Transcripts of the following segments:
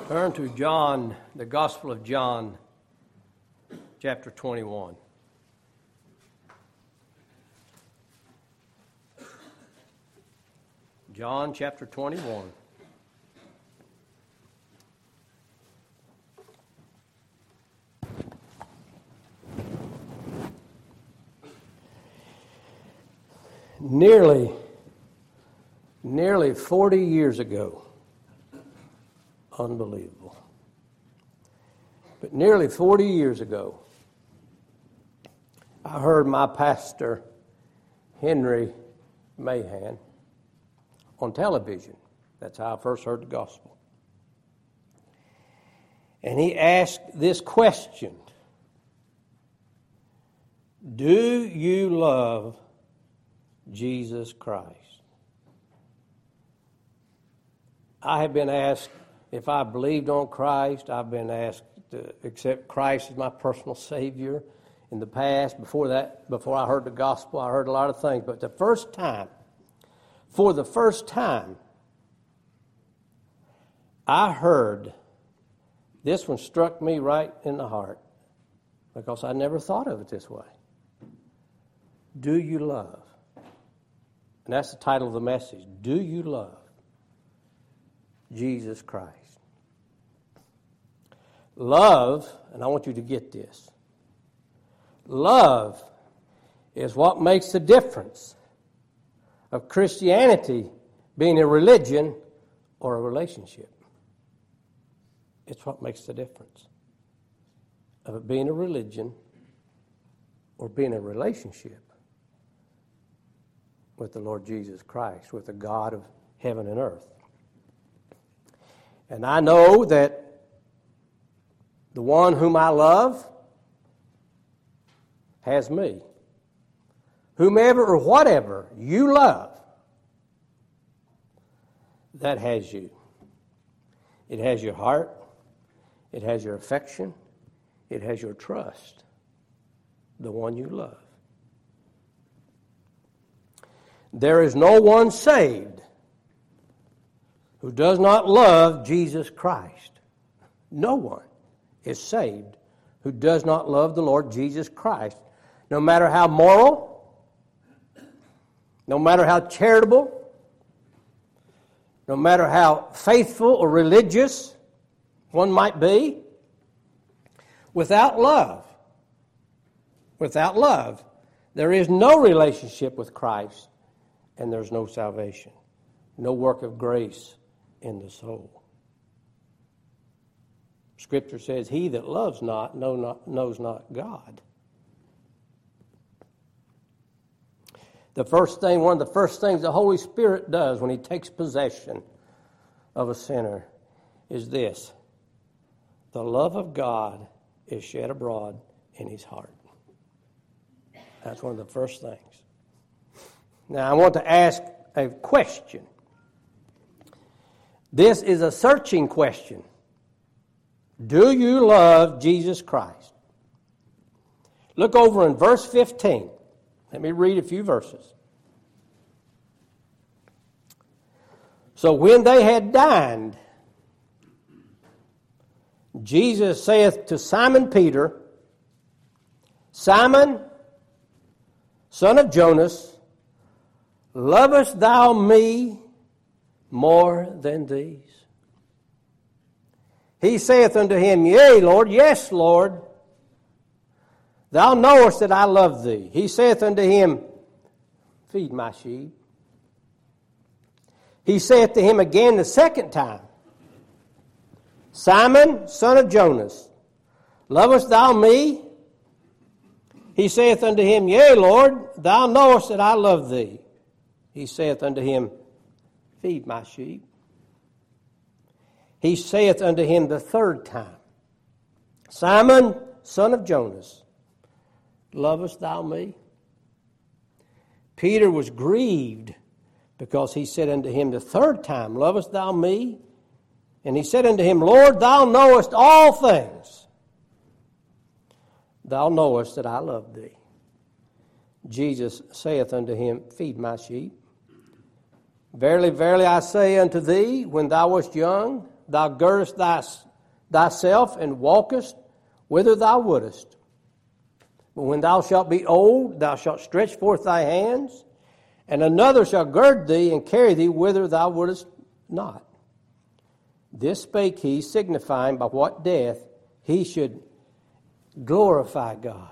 Turn to John, the Gospel of John, chapter 21. John chapter 21. Nearly 40 years ago. Unbelievable. But nearly 40 years ago, I heard my pastor, Henry Mahan, on television. That's how I first heard the gospel. And he asked this question: do you love Jesus Christ? I have been asked if I believed on Christ. I've been asked to accept Christ as my personal Savior in the past. Before I heard the gospel, I heard a lot of things. But for the first time, I heard, this one struck me right in the heart because I never thought of it this way. Do you love? And that's the title of the message. Do you love Jesus Christ? Love, and I want you to get this, love is what makes the difference of Christianity being a religion or a relationship. It's what makes the difference of it being a religion or being a relationship with the Lord Jesus Christ, with the God of heaven and earth. And I know that the one whom I love has me. Whomever or whatever you love, that has you. It has your heart. It has your affection. It has your trust. The one you love. There is no one saved who does not love Jesus Christ. No one is saved who does not love the Lord Jesus Christ. No matter how moral, no matter how charitable, no matter how faithful or religious one might be, without love, there is no relationship with Christ, and there's no salvation, no work of grace in the soul. Scripture says, he that loves not knows not God. One of the first things the Holy Spirit does when he takes possession of a sinner is this: the love of God is shed abroad in his heart. That's one of the first things. Now, I want to ask a question. This is a searching question. Do you love Jesus Christ? Look over in verse 15. Let me read a few verses. So when they had dined, Jesus saith to Simon Peter, Simon, son of Jonas, lovest thou me more than these? He saith unto him, Yea, Lord, yes, Lord. Thou knowest that I love thee. He saith unto him, Feed my sheep. He saith to him again the second time, Simon, son of Jonas, lovest thou me? He saith unto him, Yea, Lord, thou knowest that I love thee. He saith unto him, Feed my sheep. He saith unto him the third time, Simon, son of Jonas, lovest thou me? Peter was grieved because he said unto him the third time, Lovest thou me? And he said unto him, Lord, thou knowest all things. Thou knowest that I love thee. Jesus saith unto him, Feed my sheep. Verily, verily, I say unto thee, when thou wast young, thou girdest thyself and walkest whither thou wouldest. But when thou shalt be old, thou shalt stretch forth thy hands, and another shall gird thee and carry thee whither thou wouldest not. This spake he, signifying by what death he should glorify God.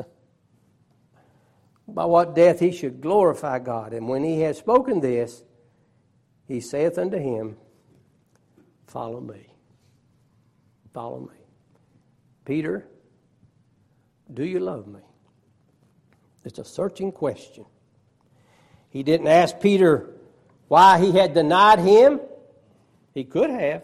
By what death he should glorify God. And when he had spoken this, he saith unto him, Follow me. Follow me. Peter, do you love me? It's a searching question. He didn't ask Peter why he had denied him. He could have.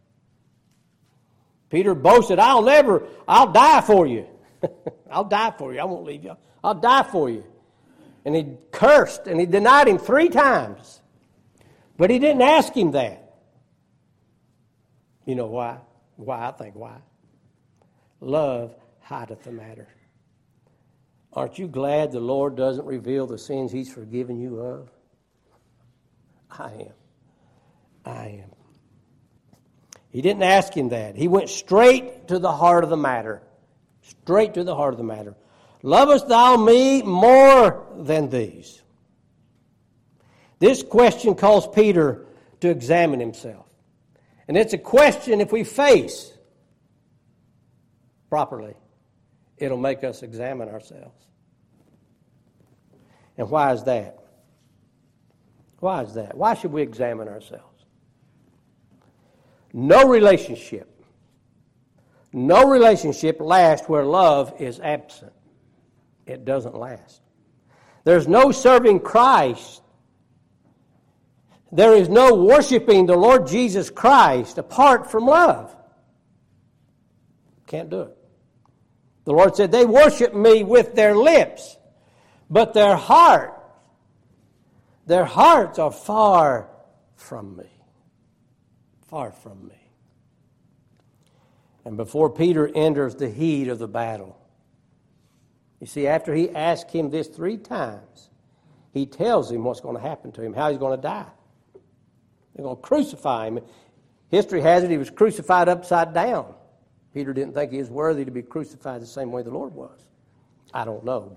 Peter boasted, I'll die for you. I'll die for you. I won't leave you. I'll die for you. And he cursed and he denied him 3 times. But he didn't ask him that. You know why? Why? I think why. Love hideth the matter. Aren't you glad the Lord doesn't reveal the sins he's forgiven you of? I am. He didn't ask him that. He went straight to the heart of the matter. Straight to the heart of the matter. Lovest thou me more than these? This question calls Peter to examine himself. And it's a question, if we face properly, it'll make us examine ourselves. And why is that? Why is that? Why should we examine ourselves? No relationship lasts where love is absent. It doesn't last. There's no serving Christ. There is no worshiping the Lord Jesus Christ apart from love. Can't do it. The Lord said, they worship me with their lips, but their hearts are far from me. Far from me. And before Peter enters the heat of the battle, you see, after he asked him this 3 times, he tells him what's going to happen to him, how he's going to die. They're going to crucify him. History has it he was crucified upside down. Peter didn't think he was worthy to be crucified the same way the Lord was. I don't know,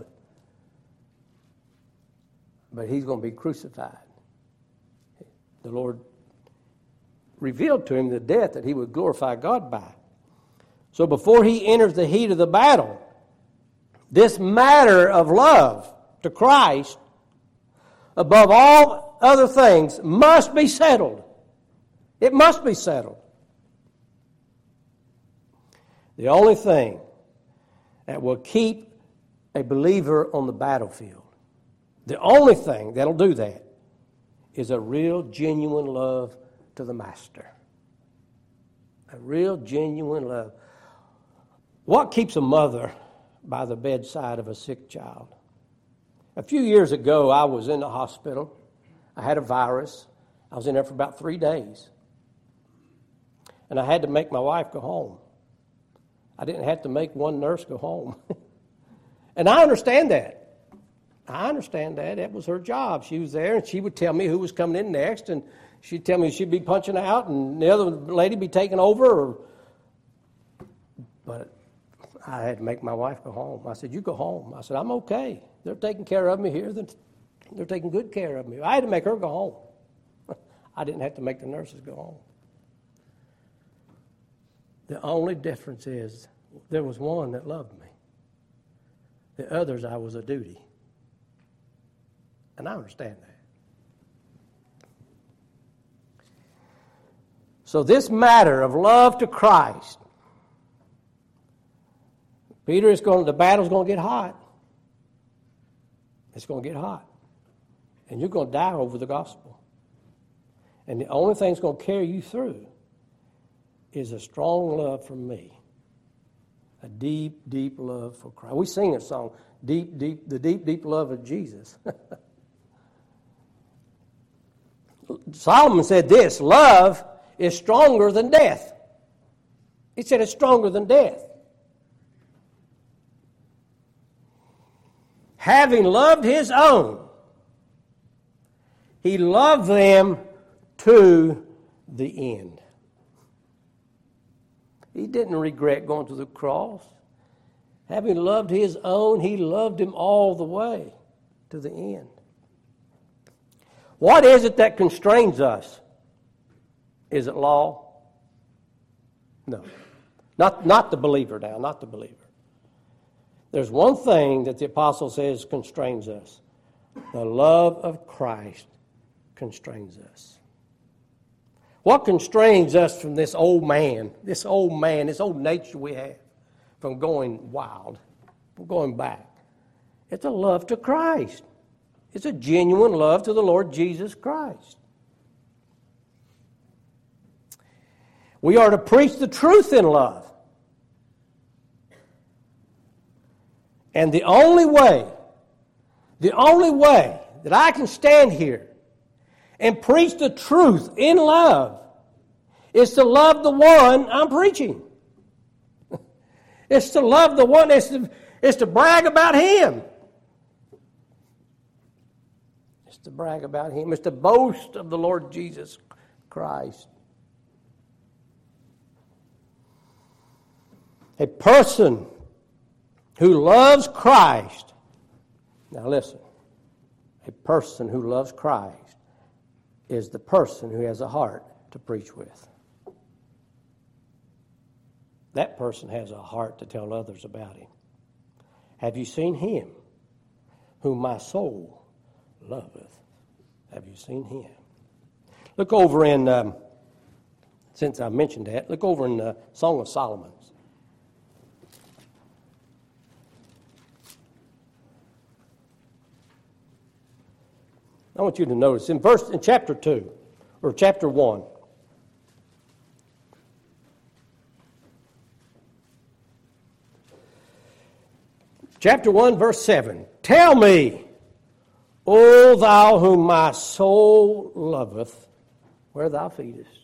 but he's going to be crucified. The Lord revealed to him the death that he would glorify God by. So before he enters the heat of the battle, this matter of love to Christ, above all other things, must be settled. It must be settled. The only thing that will keep a believer on the battlefield, the only thing that'll do that, is a real, genuine love to the Master. A real, genuine love. What keeps a mother by the bedside of a sick child? A few years ago, I was in the hospital. I had a virus. I was in there for about 3 days. And I had to make my wife go home. I didn't have to make one nurse go home. And I understand that. That was her job. She was there, and she would tell me who was coming in next, and she'd tell me she'd be punching out, and the other lady be taking over. But I had to make my wife go home. I said, you go home. I said, I'm okay. They're taking care of me here. They're taking good care of me. I had to make her go home. I didn't have to make the nurses go home. The only difference is there was one that loved me. The others, I was a duty. And I understand that. So this matter of love to Christ, Peter, the battle's going to get hot. It's going to get hot. And you're going to die over the gospel. And the only thing that's going to carry you through is a strong love for me. A deep, deep love for Christ. We sing a song, the deep love of Jesus. Solomon said this, love is stronger than death. He said it's stronger than death. Having loved his own, he loved them to the end. He didn't regret going to the cross. Having loved his own, he loved him all the way to the end. What is it that constrains us? Is it law? No. Not the believer now, not the believer. There's one thing that the apostle says constrains us. The love of Christ constrains us. What constrains us from this old this old nature we have, from going wild, from going back? It's a love to Christ. It's a genuine love to the Lord Jesus Christ. We are to preach the truth in love. And the only way that I can stand here and preach the truth in love is to love the one I'm preaching. It's to love the one, it's to brag about him. It's to brag about him. It's to boast of the Lord Jesus Christ. A person who loves Christ, now listen, a person who loves Christ is the person who has a heart to preach with. That person has a heart to tell others about him. Have you seen him whom my soul loveth? Have you seen him? Look over in, since I mentioned that, look over in Song of Solomon. I want you to notice in chapter 2 or chapter 1. Chapter 1, verse 7. Tell me, O thou whom my soul loveth, where thou feedest.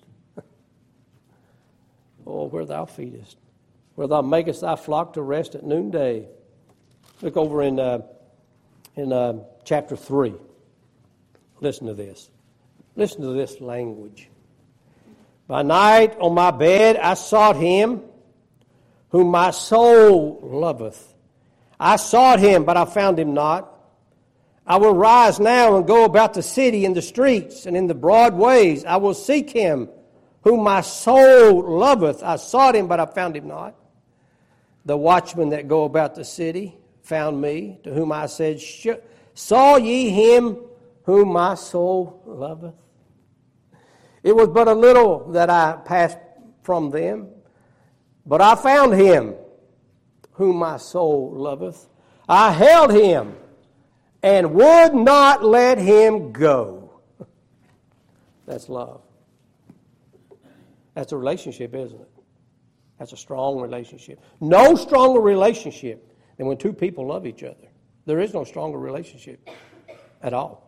Oh, where thou feedest. Where thou makest thy flock to rest at noonday. Look over in chapter 3. Listen to this. Listen to this language. By night on my bed I sought him whom my soul loveth. I sought him, but I found him not. I will rise now and go about the city in the streets and in the broad ways. I will seek him whom my soul loveth. I sought him, but I found him not. The watchmen that go about the city found me, to whom I said, saw ye him whom my soul loveth? It was but a little that I passed from them, but I found him whom my soul loveth. I held him and would not let him go. That's love. That's a relationship, isn't it? That's a strong relationship. No stronger relationship than when two people love each other. There is no stronger relationship at all.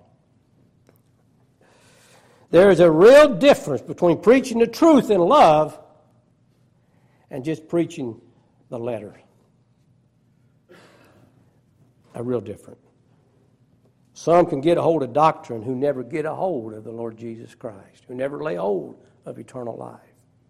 There is a real difference between preaching the truth in love and just preaching the letter. A real difference. Some can get a hold of doctrine who never get a hold of the Lord Jesus Christ, who never lay hold of eternal life.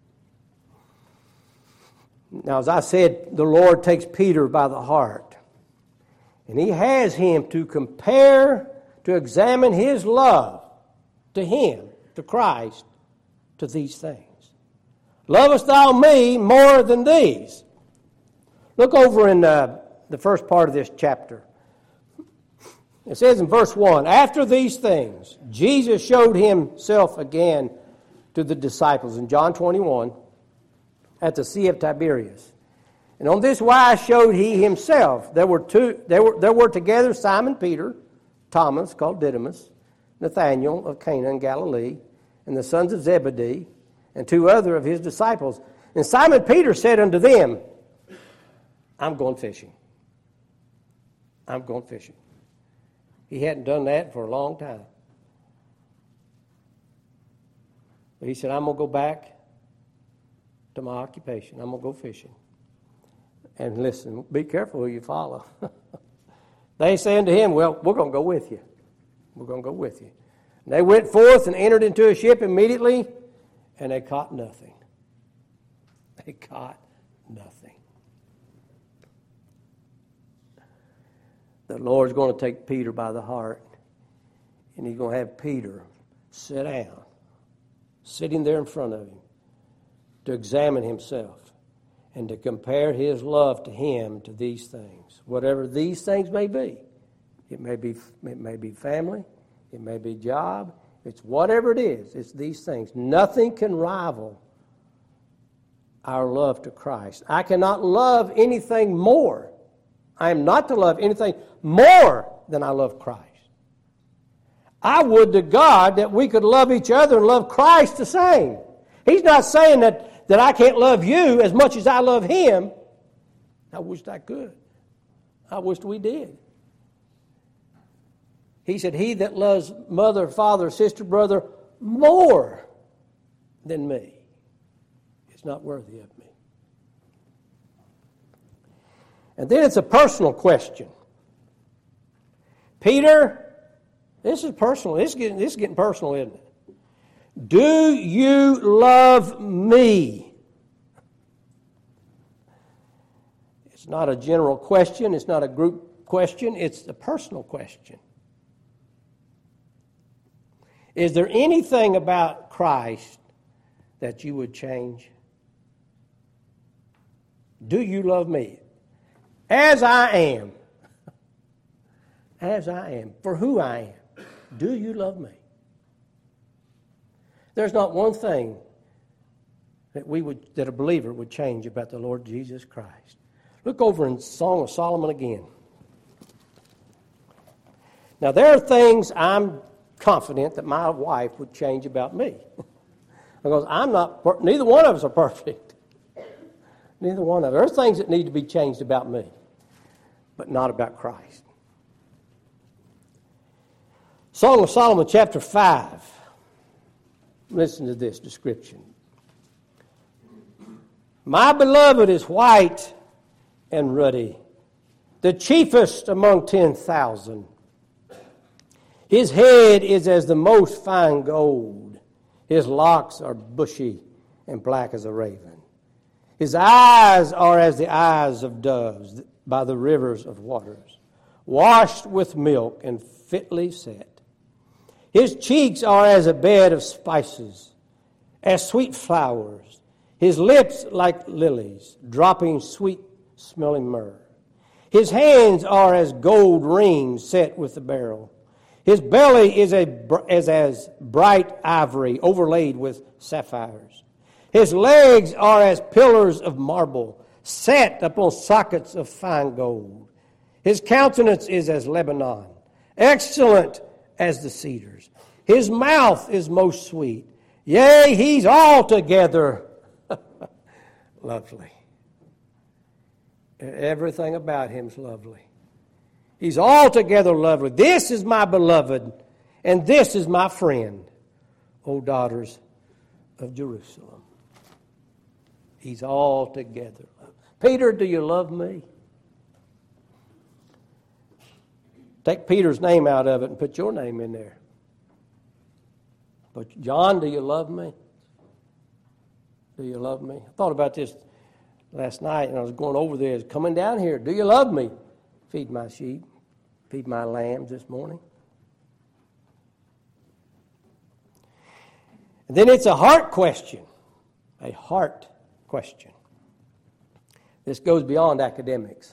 Now, as I said, the Lord takes Peter by the heart, and he has him to compare, to examine his love to him, to Christ, to these things. Lovest thou me more than these? Look over in the first part of this chapter. It says in verse 1, after these things, Jesus showed himself again to the disciples in John 21 at the Sea of Tiberias. And on this wise showed he himself. There were together Simon Peter, Thomas called Didymus, Nathanael of Cana in Galilee, and the sons of Zebedee, and two other of his disciples. And Simon Peter said unto them, I'm going fishing. I'm going fishing. He hadn't done that for a long time. But he said, I'm going to go back to my occupation. I'm going to go fishing. And listen, be careful who you follow. They say unto him, well, we're going to go with you. We're going to go with you. And they went forth and entered into a ship immediately, and they caught nothing. It got nothing. The Lord's going to take Peter by the heart, and He's going to have Peter sit down, sitting there in front of him, to examine himself and to compare his love to Him to these things. Whatever these things may be. It may be family, it may be job, it's whatever it is, it's these things. Nothing can rival our love to Christ. I cannot love anything more. I am not to love anything more than I love Christ. I would to God that we could love each other and love Christ the same. He's not saying that I can't love you as much as I love Him. I wished I could. I wished we did. He said, he that loves mother, father, sister, brother more than me is not worthy of me. And then it's a personal question. Peter, this is personal. This is getting personal, isn't it? Do you love me? It's not a general question. It's not a group question. It's a personal question. Is there anything about Christ that you would change? Do you love me? As I am. As I am. For who I am. Do you love me? There's not one thing that a believer would change about the Lord Jesus Christ. Look over in Song of Solomon again. Now there are things I'm confident that my wife would change about me. Because neither one of us are perfect. Neither one of us. There are things that need to be changed about me, but not about Christ. Song of Solomon chapter 5. Listen to this description. My beloved is white and ruddy, the chiefest among 10,000. His head is as the most fine gold. His locks are bushy and black as a raven. His eyes are as the eyes of doves by the rivers of waters, washed with milk and fitly set. His cheeks are as a bed of spices, as sweet flowers. His lips like lilies, dropping sweet-smelling myrrh. His hands are as gold rings set with the beryl. His belly is as bright ivory overlaid with sapphires. His legs are as pillars of marble, set upon sockets of fine gold. His countenance is as Lebanon, excellent as the cedars. His mouth is most sweet. Yea, he's altogether lovely. Everything about him's lovely. He's altogether lovely. This is my beloved, and this is my friend, O daughters of Jerusalem. He's altogether lovely. Peter, do you love me? Take Peter's name out of it and put your name in there. But John, do you love me? Do you love me? I thought about this last night, and I was going over there, coming down here. Do you love me? Feed my sheep, feed my lambs this morning. And then it's a heart question. A heart question. This goes beyond academics.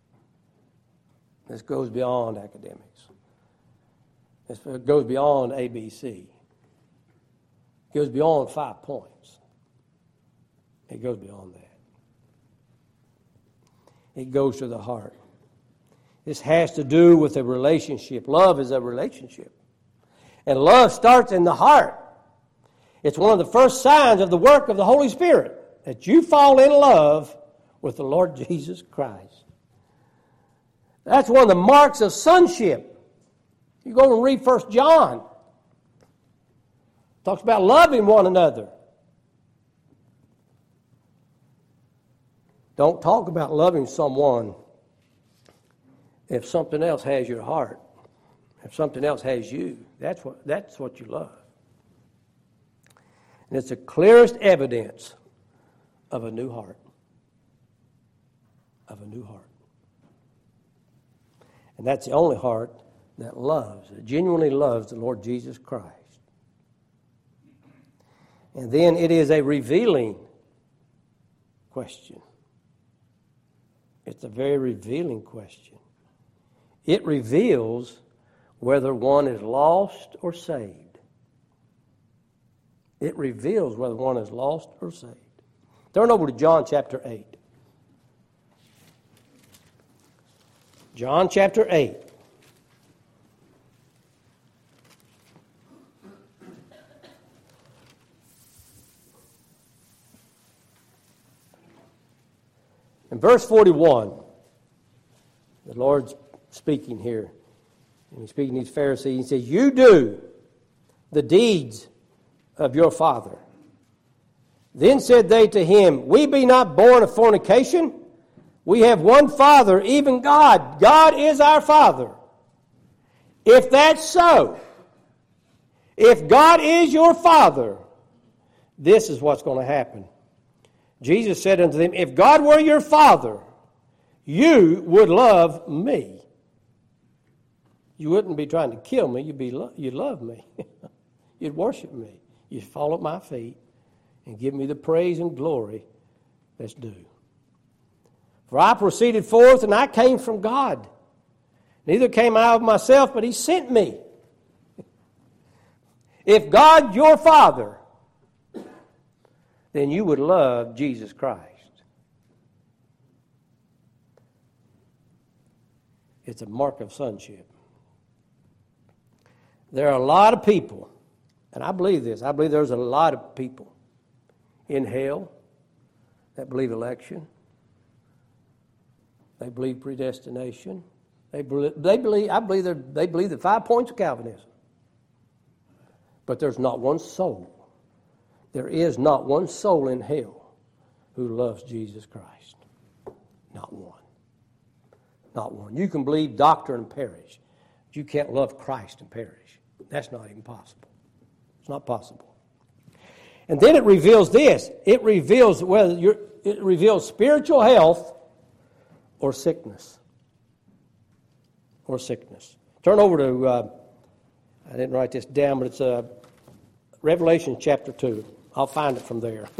This goes beyond academics. This goes beyond ABC. It goes beyond 5 points. It goes beyond that. It goes to the heart. This has to do with a relationship. Love is a relationship. And love starts in the heart. It's one of the first signs of the work of the Holy Spirit, that you fall in love with the Lord Jesus Christ. That's one of the marks of sonship. You go and read 1 John. It talks about loving one another. Don't talk about loving someone if something else has your heart. If something else has you. That's what you love. And it's the clearest evidence of a new heart. Of a new heart. And that's the only heart that loves, that genuinely loves the Lord Jesus Christ. And then it is a revealing question. It's a very revealing question. It reveals whether one is lost or saved. It reveals whether one is lost or saved. Turn over to John chapter 8. John chapter 8. In verse 41, the Lord's speaking here. And he's speaking to these Pharisees. He says, "You do the deeds of your father." Then said they to him, "We be not born of fornication. We have one Father, even God. God is our Father." If that's so, if God is your Father, this is what's going to happen. Jesus said unto them, "If God were your Father, you would love me." You wouldn't be trying to kill me. You'd love me. You'd worship me. You'd fall at my feet and give me the praise and glory that's due. "For I proceeded forth, and I came from God. Neither came I of myself, but he sent me." If God, your Father, then you would love Jesus Christ. It's a mark of sonship. There are a lot of people, and I believe this, I believe there's a lot of people in hell that believe election. They believe predestination. They believe the 5 points of Calvinism. But there's not one soul. There is not one soul in hell who loves Jesus Christ. Not one. Not one. You can believe doctrine and perish, but you can't love Christ and perish. That's not even possible. It's not possible. And then it reveals this. It reveals spiritual health or sickness. Or sickness. Turn over to, I didn't write this down, but it's Revelation chapter 2. I'll find it from there.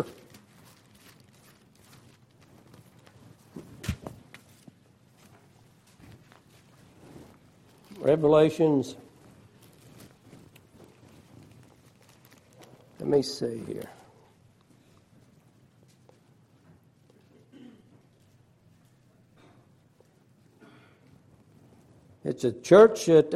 Revelations. Let me see here. It's a church at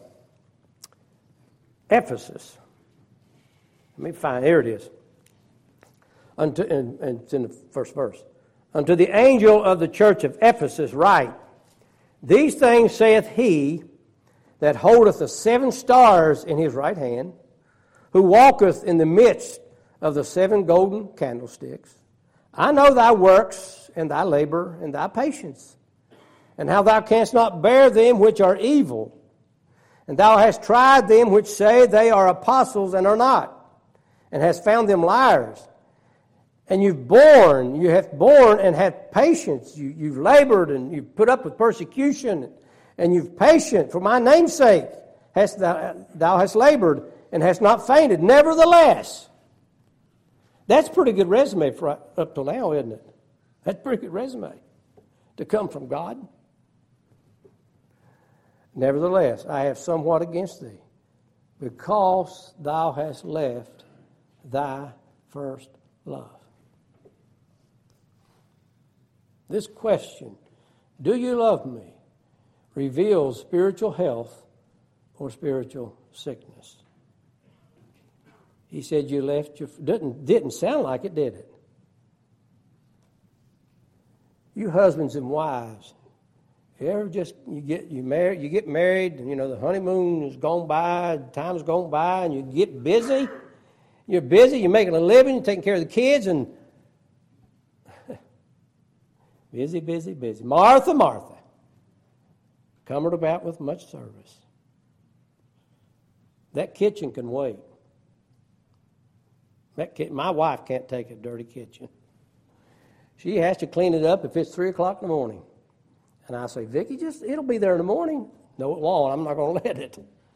Ephesus. Let me find. Here it is. And it's in the first verse. "Unto the angel of the church of Ephesus write, These things saith he that holdeth the 7 stars in his right hand, who walketh in the midst of the 7 golden candlesticks. I know thy works, and thy labor, and thy patience, and how thou canst not bear them which are evil. And thou hast tried them which say they are apostles and are not, and hast found them liars. And you have borne and had patience. You've labored and you've put up with persecution, and you've patient for my name's sake. Thou hast labored and hast not fainted. Nevertheless," that's a pretty good resume for up till now, isn't it? That's a pretty good resume to come from God. "Nevertheless, I have somewhat against thee, because thou hast left thy first love." This question, "Do you love me?" reveals spiritual health or spiritual sickness. He said you left your... Didn't sound like it, did it? You husbands and wives, you ever just you get married, and the honeymoon has gone by, time's gone by, and you get busy. You're busy, you're making a living, you're taking care of the kids, and busy, busy, busy. Martha, Martha, cumbered about with much service. That kitchen can wait. My wife can't take a dirty kitchen. She has to clean it up if it's 3 o'clock in the morning. And I say, Vicki, it'll be there in the morning. No, it won't. I'm not going to let it.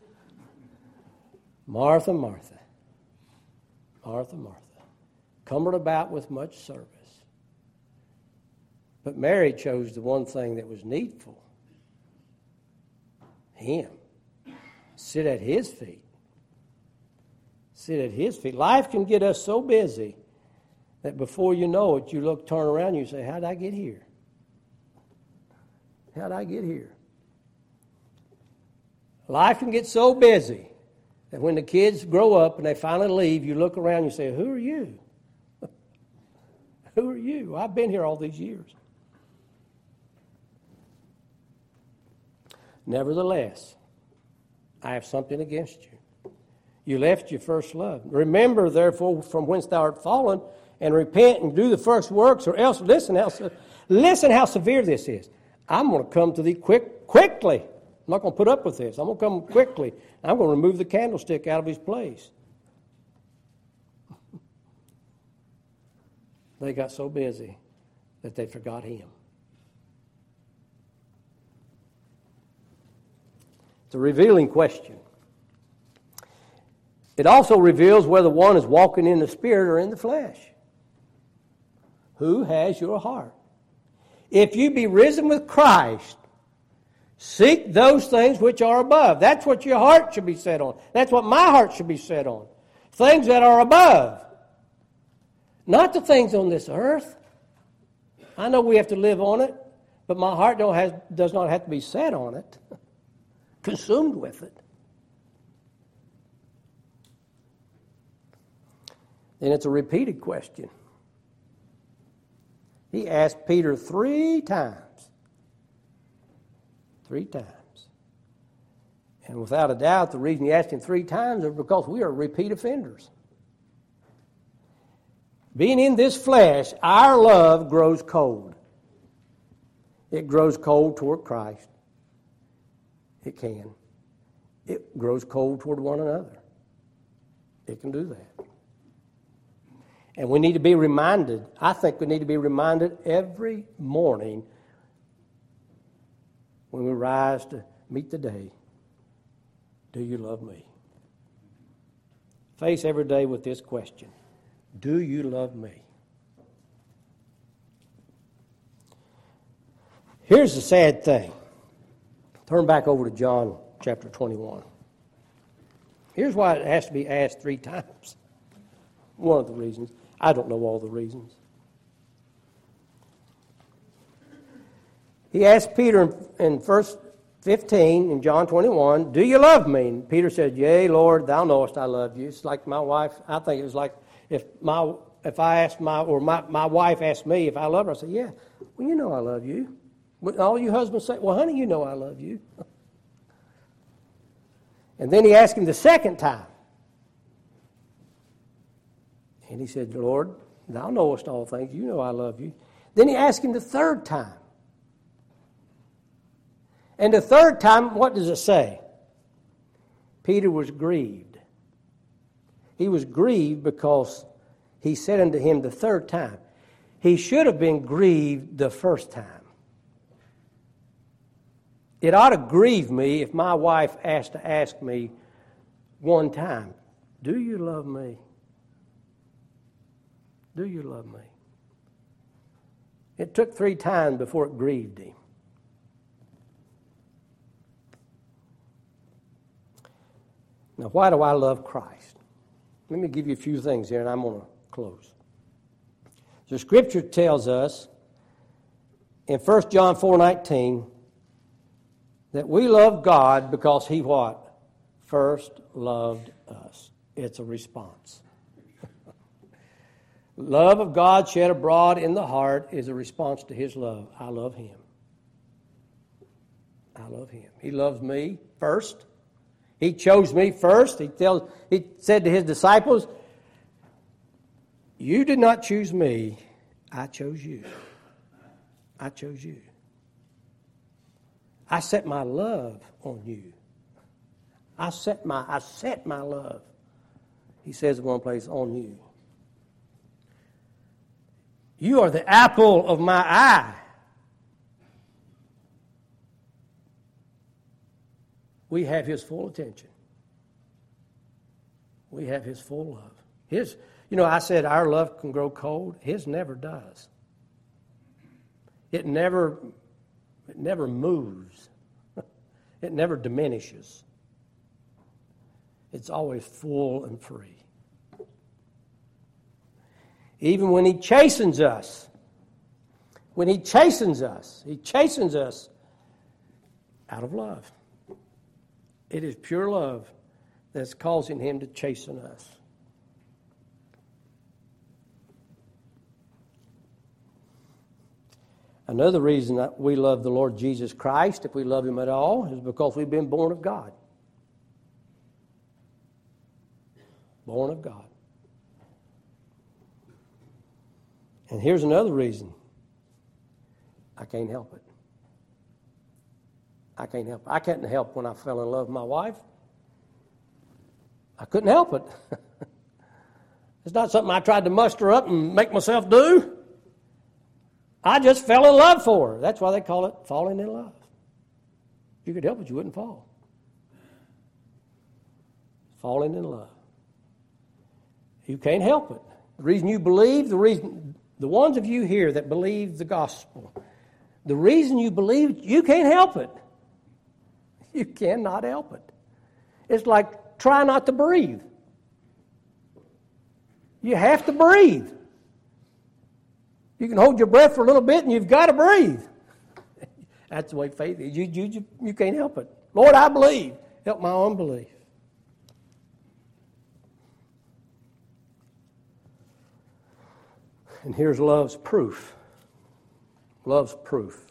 Martha, Martha. Martha, Martha. Cumbered about with much service. But Mary chose the one thing that was needful. Him. Sit at his feet. Sit at his feet. Life can get us so busy that before you know it, you turn around and you say, how did I get here? How did I get here? Life can get so busy that when the kids grow up and they finally leave, you look around and you say, who are you? Who are you? I've been here all these years. Nevertheless, I have something against you. You left your first love. Remember, therefore, from whence thou art fallen, and repent and do the first works, or else listen how severe this is. I'm going to come to thee quickly. I'm not going to put up with this. I'm going to come quickly. I'm going to remove the candlestick out of his place. They got so busy that they forgot him. It's a revealing question. It also reveals whether one is walking in the Spirit or in the flesh. Who has your heart? If you be risen with Christ, seek those things which are above. That's what your heart should be set on. That's what my heart should be set on. Things that are above. Not the things on this earth. I know we have to live on it, but my heart does not have to be set on it, consumed with it. And it's a repeated question. He asked Peter 3 times. 3 times. And without a doubt, the reason he asked him 3 times is because we are repeat offenders. Being in this flesh, our love grows cold. It grows cold toward Christ. It can. It grows cold toward one another. It can do that. And we need to be reminded, I think we need to be reminded every morning when we rise to meet the day, do you love me? Face every day with this question. Do you love me? Here's the sad thing. Turn back over to John chapter 21. Here's why it has to be asked 3 times. One of the reasons. I don't know all the reasons. He asked Peter in verse 15 in John 21, do you love me? And Peter said, yea, Lord, thou knowest I love you. It's like my wife, I think it was like if my wife asked me if I love her, I said, yeah, well, you know I love you. But all you husbands say, well, honey, you know I love you. And then he asked him the second time. And he said, Lord, thou knowest all things. You know I love you. Then he asked him the third time. And the third time, what does it say? Peter was grieved. He was grieved because he said unto him the third time. He should have been grieved the first time. It ought to grieve me if my wife asked to ask me one time, do you love me? Do you love me? It took 3 times before it grieved him. Now, why do I love Christ? Let me give you a few things here, and I'm going to close. The Scripture tells us in 1 John 4:19 that we love God because He what? First loved us. It's a response. Love of God shed abroad in the heart is a response to His love. I love Him. I love Him. He loves me first. He chose me first. He said to His disciples, you did not choose me. I chose you. I chose you. I set my love on you. I set my love, he says in one place, on you. You are the apple of my eye. We have His full attention. We have His full love. I said our love can grow cold. His never does. It never moves. It never diminishes. It's always full and free. Even when He chastens us, He chastens us out of love. It is pure love that's causing Him to chasten us. Another reason that we love the Lord Jesus Christ, if we love Him at all, is because we've been born of God. Born of God. And here's another reason. I can't help it. I can't help it. I couldn't help when I fell in love with my wife. I couldn't help it. It's not something I tried to muster up and make myself do. I just fell in love for her. That's why they call it falling in love. If you could help it, you wouldn't fall. Falling in love. You can't help it. The reason you believe, the ones of you here that believe the gospel, the reason you believe, you can't help it. You cannot help it. It's like try not to breathe. You have to breathe. You can hold your breath for a little bit and you've got to breathe. That's the way faith is. You can't help it. Lord, I believe. Help my unbelief. And here's love's proof. Love's proof.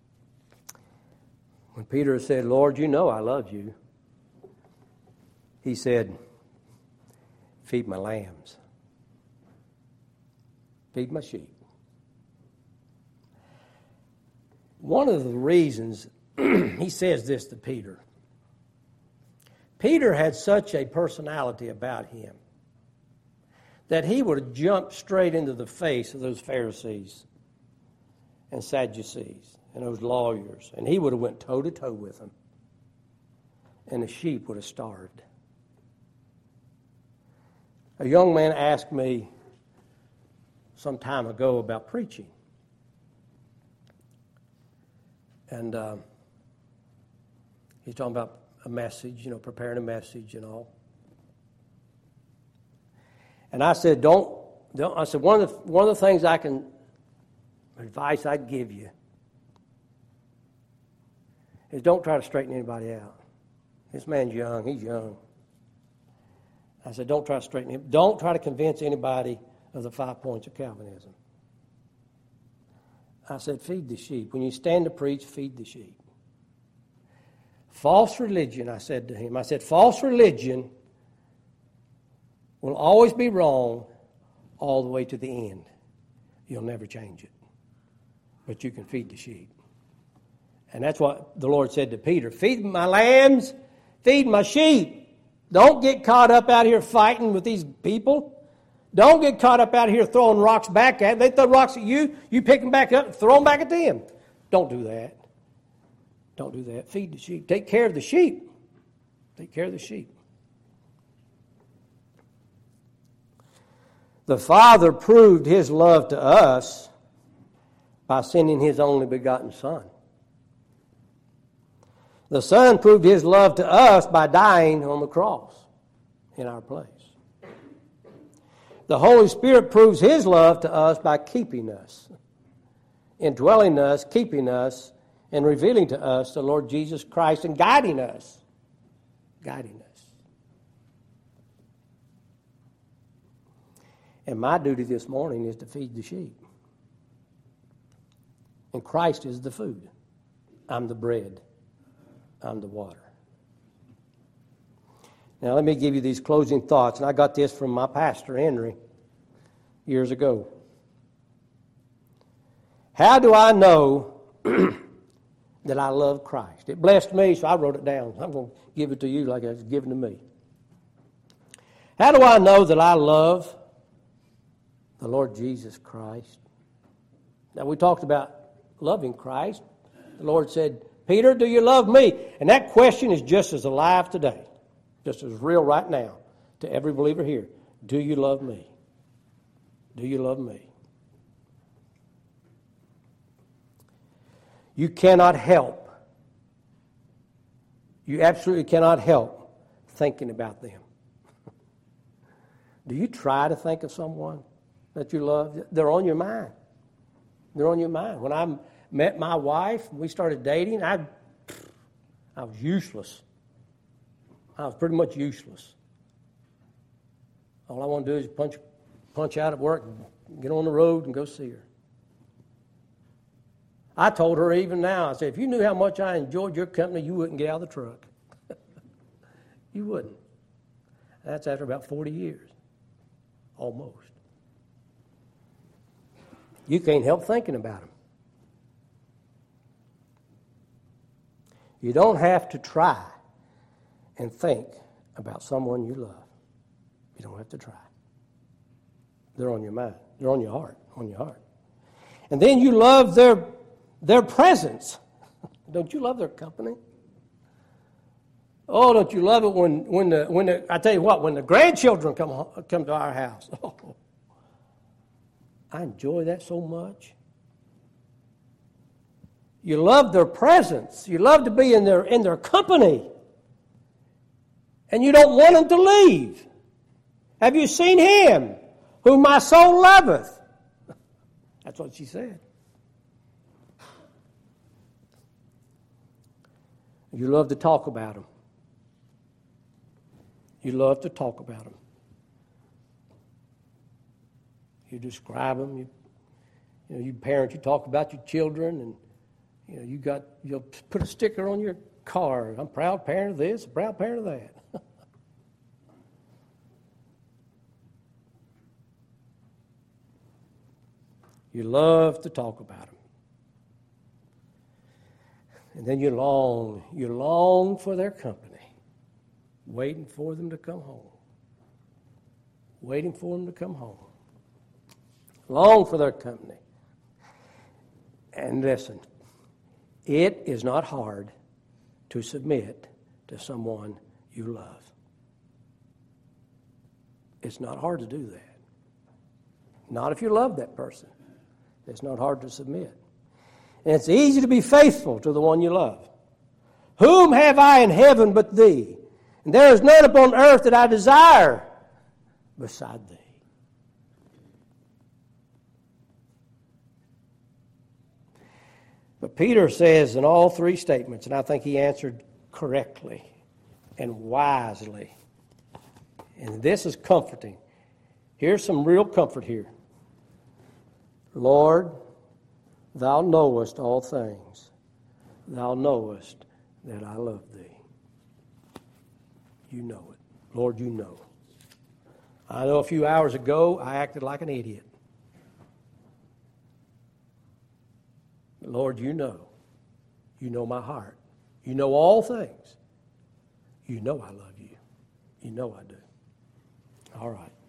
When Peter said, Lord, you know I love you, he said, feed my lambs. Feed my sheep. One of the reasons he says this to Peter, Peter had such a personality about him that he would have jumped straight into the face of those Pharisees and Sadducees and those lawyers, and he would have went toe-to-toe with them, and the sheep would have starved. A young man asked me some time ago about preaching. And he's talking about a message, preparing a message and all. And I said, I said, one of the things advice I'd give you is don't try to straighten anybody out. This man's young, he's young. I said, don't try to straighten him. Don't try to convince anybody of the 5 points of Calvinism. I said, feed the sheep. When you stand to preach, feed the sheep. False religion, I said to him, false religion will always be wrong all the way to the end. You'll never change it. But you can feed the sheep. And that's what the Lord said to Peter. Feed my lambs, feed my sheep. Don't get caught up out here fighting with these people. Don't get caught up out here throwing rocks back at them. They throw rocks at you, you pick them back up and throw them back at them. Don't do that. Don't do that. Feed the sheep. Take care of the sheep. Take care of the sheep. The Father proved His love to us by sending His only begotten Son. The Son proved His love to us by dying on the cross in our place. The Holy Spirit proves His love to us by keeping us, indwelling us, keeping us, and revealing to us the Lord Jesus Christ and guiding us. Guiding us. And my duty this morning is to feed the sheep. And Christ is the food. I'm the bread. I'm the water. Now let me give you these closing thoughts. And I got this from my pastor, Henry, years ago. How do I know that I love Christ? It blessed me, so I wrote it down. I'm going to give it to you like it's given to me. How do I know that I love the Lord Jesus Christ? Now, we talked about loving Christ. The Lord said, Peter, do you love me? And that question is just as alive today, just as real right now to every believer here. Do you love me? Do you love me? You cannot help. You absolutely cannot help thinking about them. Do you try to think of someone that you love? They're on your mind. They're on your mind. When I met my wife, we started dating, I was useless. I was pretty much useless. All I want to do is punch out at work, get on the road, and go see her. I told her even now, I said, if you knew how much I enjoyed your company, you wouldn't get out of the truck. You wouldn't. That's after about 40 years. Almost. You can't help thinking about them. You don't have to try and think about someone you love. You don't have to try. They're on your mind. They're on your heart. On your heart. And then you love their presence. Don't you love their company? Oh, don't you love it when the I tell you what, when the grandchildren come to our house. Oh, I enjoy that so much. You love their presence. You love to be in their company. And you don't want them to leave. Have you seen him, whom my soul loveth? That's what she said. You love to talk about them. You love to talk about them. You describe them. You parents, you talk about your children, and you'll put a sticker on your car. I'm a proud parent of this, a proud parent of that. You love to talk about them. And then you long for their company, waiting for them to come home. Waiting for them to come home. Long for their company. And listen, it is not hard to submit to someone you love. It's not hard to do that. Not if you love that person. It's not hard to submit. And it's easy to be faithful to the one you love. Whom have I in heaven but thee? And there is none upon earth that I desire beside thee. But Peter says in all three statements, and I think he answered correctly and wisely. And this is comforting. Here's some real comfort here. Lord, thou knowest all things. Thou knowest that I love thee. You know it. Lord, you know. I know a few hours ago I acted like an idiot. But Lord, you know. You know my heart. You know all things. You know I love you. You know I do. All right.